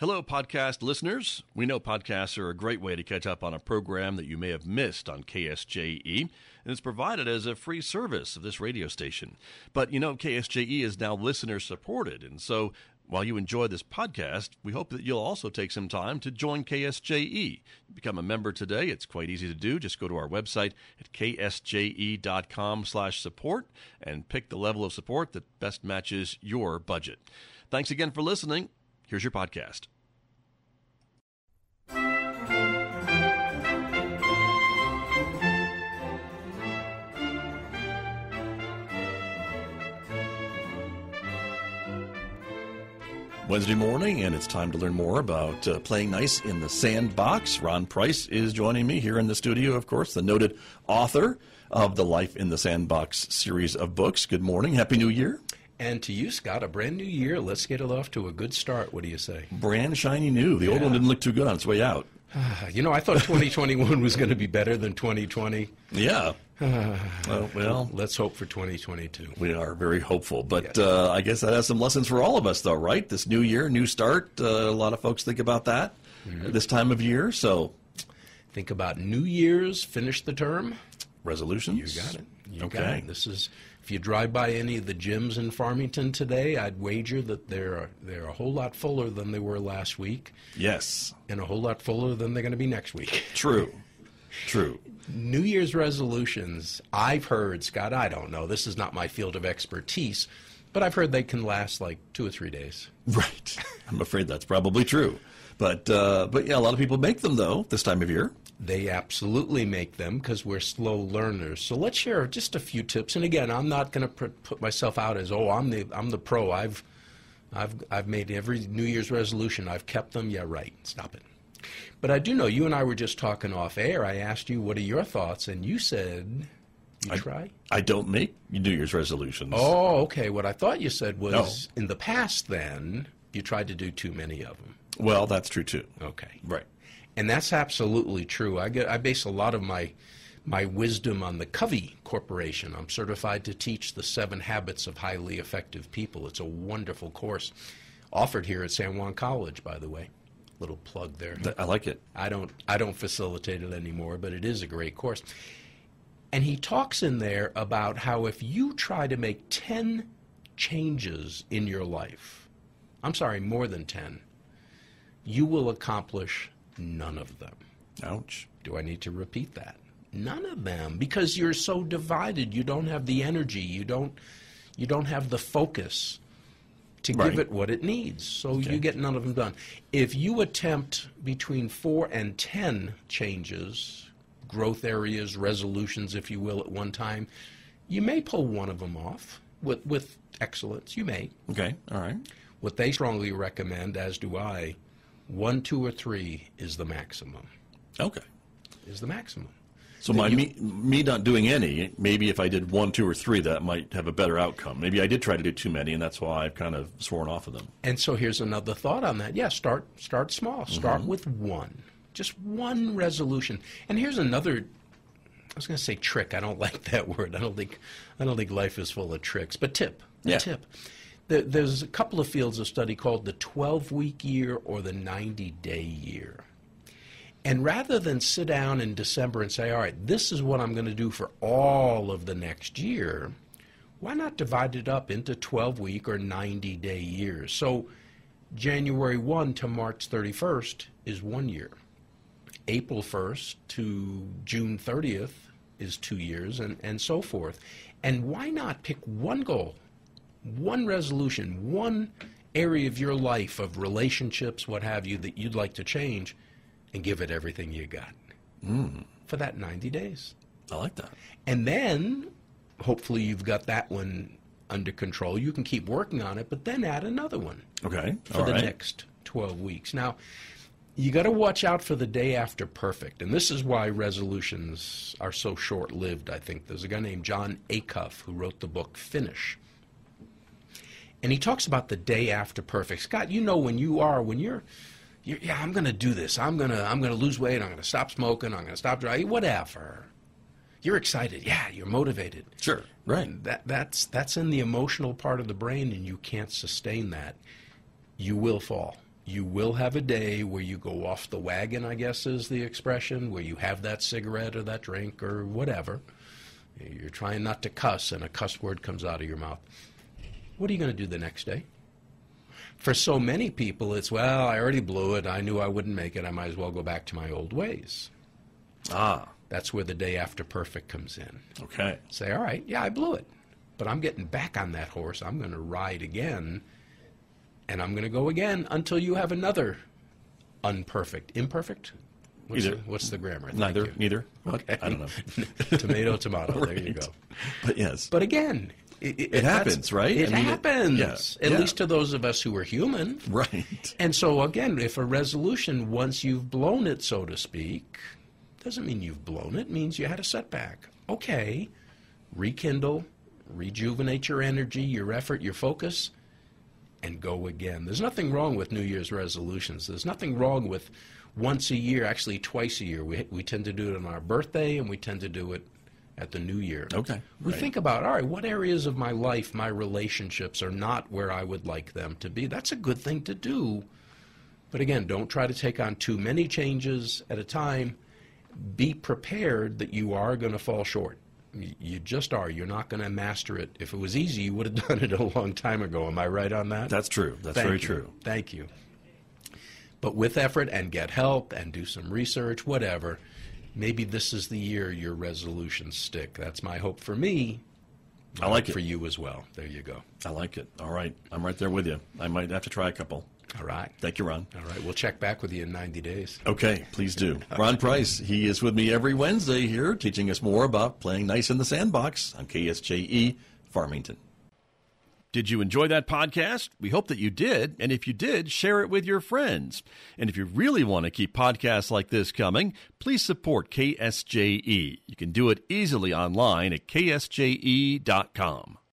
Hello, podcast listeners. We know podcasts are a great way to catch up on a program that you may have missed on KSJE, and it's provided as a free service of this radio station. But, KSJE is now listener-supported, and so while you enjoy this podcast, we hope that you'll also take some time to join KSJE. Become a member today. It's quite easy to do. Just go to our website at ksje.com/support and pick the level of support that best matches your budget. Thanks again for listening. Here's your podcast. Wednesday morning, and it's time to learn more about playing nice in the sandbox. Ron Price is joining me here in the studio, of course, the noted author of the Life in the Sandbox series of books. Good morning. Happy New Year. And to you, Scott, a brand new year. Let's get it off to a good start. What do you say? Brand shiny new. The old one didn't look too good on its way out. I thought 2021 was going to be better than 2020. Yeah. Well, let's hope for 2022. We are very hopeful. But I guess that has some lessons for all of us, though, right? This new year, new start. A lot of folks think about that this time of year. So think about New Year's, finish the term. Resolutions. You got it. You okay. got it. This is, if you drive by any of the gyms in Farmington today, I'd wager that they're a whole lot fuller than they were last week. Yes. And a whole lot fuller than they're going to be next week. True. New Year's resolutions, I've heard, Scott, I don't know, this is not my field of expertise, but I've heard they can last like 2 or 3 days. Right. I'm afraid that's probably true. But yeah, a lot of people make them, though, this time of year. They absolutely make them because we're slow learners. So let's share just a few tips. And again, I'm not going to put myself out as, I'm the pro. I've made every New Year's resolution. I've kept them. Yeah, right. Stop it. But I do know you and I were just talking off air. I asked you, what are your thoughts? And you said you try? I don't make New Year's resolutions. Oh, okay. What I thought you said was in the past then, you tried to do too many of them. Well, that's true, too. Okay. Right. And that's absolutely true. I base a lot of my wisdom on the Covey Corporation. I'm certified to teach the 7 Habits of Highly Effective People. It's a wonderful course offered here at San Juan College, by the way. Little plug there. I like it. I don't facilitate it anymore, but it is a great course. And he talks in there about how if you try to make 10 changes in your life, more than 10, you will accomplish none of them. Ouch. Do I need to repeat that? None of them, because you're so divided. You don't have the energy. You don't have the focus to give it what it needs. So you get none of them done. If you attempt between 4 and 10 changes, growth areas, resolutions, if you will, at one time, you may pull one of them off with excellence. You may. Okay. All right. What they strongly recommend, as do I, 1, 2, or 3 is the maximum. Okay. Is the maximum. So me not doing any, maybe if I did 1, 2, or 3, that might have a better outcome. Maybe I did try to do too many, and that's why I've kind of sworn off of them. And so here's another thought on that. Yeah, start small. Start with one. Just one resolution. And here's another, I was going to say trick. I don't like that word. I don't think life is full of tricks. But tip. Tip. There's a couple of fields of study called the 12-week year or the 90-day year. And rather than sit down in December and say, all right, this is what I'm going to do for all of the next year, why not divide it up into 12-week or 90-day years? So January 1 to March 31st is 1 year. April 1st to June 30th is 2 years, and so forth. And why not pick one goal, one resolution, one area of your life, of relationships, what have you, that you'd like to change, and give it everything you got for that 90 days. I like that. And then, hopefully you've got that one under control. You can keep working on it, but then add another one. Okay. For the next 12 weeks. Now, you got to watch out for the day after perfect. And this is why resolutions are so short-lived, I think. There's a guy named John Acuff who wrote the book Finish. And he talks about the day after perfect. Scott, when you're I'm going to do this. I'm going to lose weight. I'm going to stop smoking. I'm going to stop driving. Whatever. You're excited. Yeah, you're motivated. Sure. Right. That's in the emotional part of the brain, and you can't sustain that. You will fall. You will have a day where you go off the wagon, I guess is the expression, where you have that cigarette or that drink or whatever. You're trying not to cuss, and a cuss word comes out of your mouth. What are you going to do the next day? For so many people, it's, well, I already blew it. I knew I wouldn't make it. I might as well go back to my old ways. That's where the day after perfect comes in. Okay. Say, all right, yeah, I blew it. But I'm getting back on that horse. I'm going to ride again. And I'm going to go again until you have another unperfect. Imperfect? What's the grammar? Neither. Okay. I don't know. Tomato. Right. There you go. But yes. But again, it happens, right? It happens. At least to those of us who are human. Right. And so, again, if a resolution, once you've blown it, so to speak, doesn't mean you've blown it. It means you had a setback. Okay. Rekindle, rejuvenate your energy, your effort, your focus, and go again. There's nothing wrong with New Year's resolutions. There's nothing wrong with once a year, actually twice a year. We tend to do it on our birthday, and we tend to do it at the New Year. Okay. We think about, all right, what areas of my life, my relationships are not where I would like them to be. That's a good thing to do. But again, don't try to take on too many changes at a time. Be prepared that you are going to fall short. You just are. You're not going to master it. If it was easy, you would have done it a long time ago. Am I right on that? That's true. That's very true. Thank you. But with effort and get help and do some research, whatever, maybe this is the year your resolutions stick. That's my hope for me. I like it. For you as well. There you go. I like it. All right. I'm right there with you. I might have to try a couple. All right. Thank you, Ron. All right. We'll check back with you in 90 days. Okay. Please do. Ron Price, he is with me every Wednesday here, teaching us more about playing nice in the sandbox on KSJE Farmington. Did you enjoy that podcast? We hope that you did. And if you did, share it with your friends. And if you really want to keep podcasts like this coming, please support KSJE. You can do it easily online at ksje.com.